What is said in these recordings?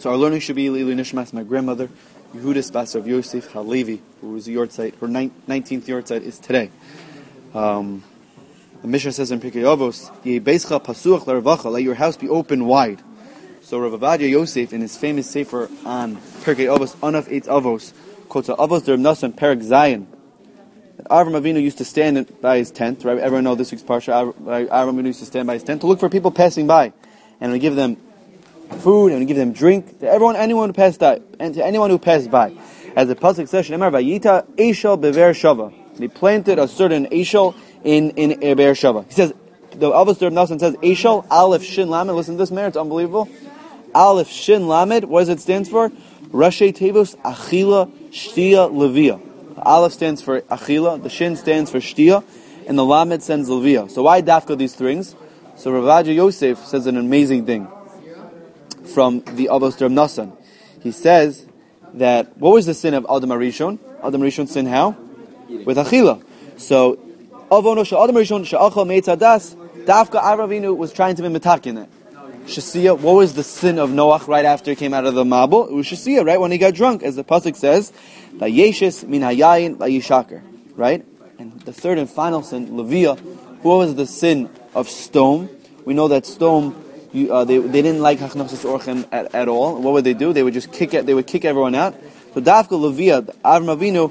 So our learning should be Lilu Nishmas, my grandmother, Yehudis Bas of Yosef Halevi, who was a yortzeit. Her 19th yortzeit is today. The Mishnah says in Pirkei Avos, Beischa Pasuach L'Ravacha, let your house be open wide. So Rav Avadia Yosef, in his famous sefer on Pirkei Avos, Anaf Eitz Avos, quotes Avos Derb Nasan Perek Zayin, that Avram Avinu used to stand by his tent, right? Everyone know this week's parsha. Avram Avinu used to stand by his tent to look for people passing by, and would give them food and would give them drink to anyone who passed by, and to anyone who passed by. As the pasuk says, Shemar Vayita Eishel Bever Shava. They planted a certain Eishel in Be'er Shava. He says, the Avos Derb Nasan says Eishel Aleph Shin Lamed. Listen to this, man, it's unbelievable. Aleph Shin Lamed. What does it stand for? Rashi Tevos Achila Shtia Levia. The Aleph stands for Achila, the Shin stands for Shtia, and the Lamed stands Levia. So why dafka these things? So Rav Avadia Yosef says an amazing thing from the Avos Derb Nasan. He says that what was the sin of Adam Arishon? Adam Arishon sinned how? With Achila. So Avono Adam Arishon she'achal meitzadas. Dafka Avram Avinu was trying to be metakin it. Shasiya, what was the sin of Noach right after he came out of the Mabul? It was Shasiya, right? When he got drunk, as the pasuk says, Vayeshes min hayayin vayishaker, right? And the third and final sin, Levia, what was the sin of Stom? We know that Stom, they didn't like Hachnosis Orchem at all. What would they do? They would just kick everyone out. So Dafka Levia, Avram Avinu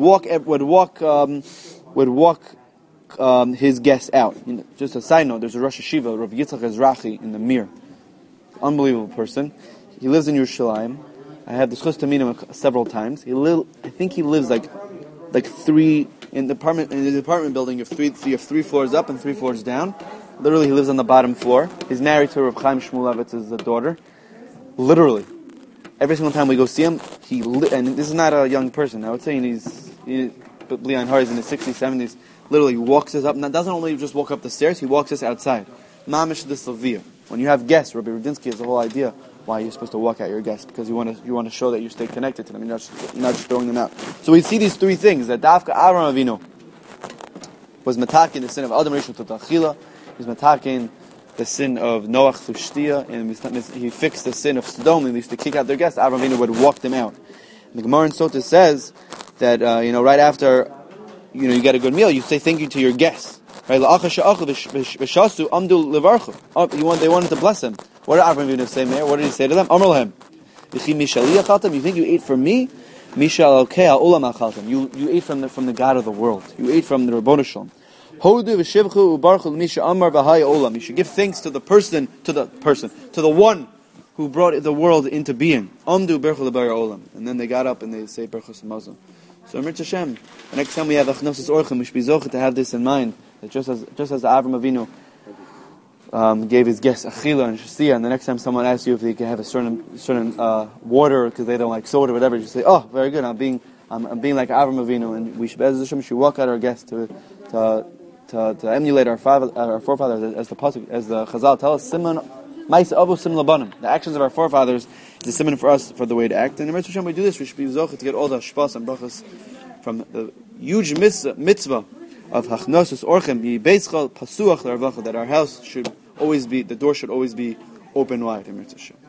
would walk his guests out. Just a side note, there's a Rosh Hashiva, Rav Yitzchak Ezrachi in the Mir. Unbelievable person. He lives in Yerushalayim. I had the chus to meet him several times. I think he lives like three in the apartment building. You have three floors up and 3 floors down. Literally, he lives on the bottom floor. He's married to Rav Chaim Shmulevitz's daughter. Literally, every single time we go see him, and this is not a young person. I would say he's Leon Har is in his 60s, 70s. Literally walks us up. Now, doesn't only just walk up the stairs, he walks us outside. Mamish the Slavia. When you have guests, Rabbi Rudinsky has the whole idea why you're supposed to walk out your guests, because you want to show that you stay connected to them. You're not just throwing them out. So we see these three things, that Dafka Avram Avinu was matakin the sin of Adam Rishon to Achila, he was matakin the sin of Noach to Shtia, and he fixed the sin of Sodom. He used to kick out their guests. Avram Avinu would walk them out. And the Gemara in Sota says that right after you get a good meal, you say thank you to your guests. Right? They wanted to bless him. What did Avram Avinu say, Meir? What did he say to them? Amar lahem, you think you ate from me? You ate from the God of the world. You ate from the Rabbanu Shalom. You should give thanks to the one who brought the world into being. And then they got up and they say Berchos Hamazon. So Mir Hashem, the next time we have Achnosis Orchem, we should be zocheh to have this in mind, that just as Avram Avinu gave his guests Achila and Shasiya, and the next time someone asks you if they can have a certain water because they don't like soda or whatever, you say, oh, very good, I'm being like Avram Avinu, and we should walk out our guests to emulate our forefathers, as the Chazal tell us, Simon Ma'is Avu Sim Labanim. The actions of our forefathers is a simon for us for the way to act. And in Hashem we do this, we should be zocheh to get all the shpas and brachas from the huge mitzvah of Hachnosus Orchem Beischal Pasuach L'Ravacha, that our house should always be, the door should always be open wide. In Hashem.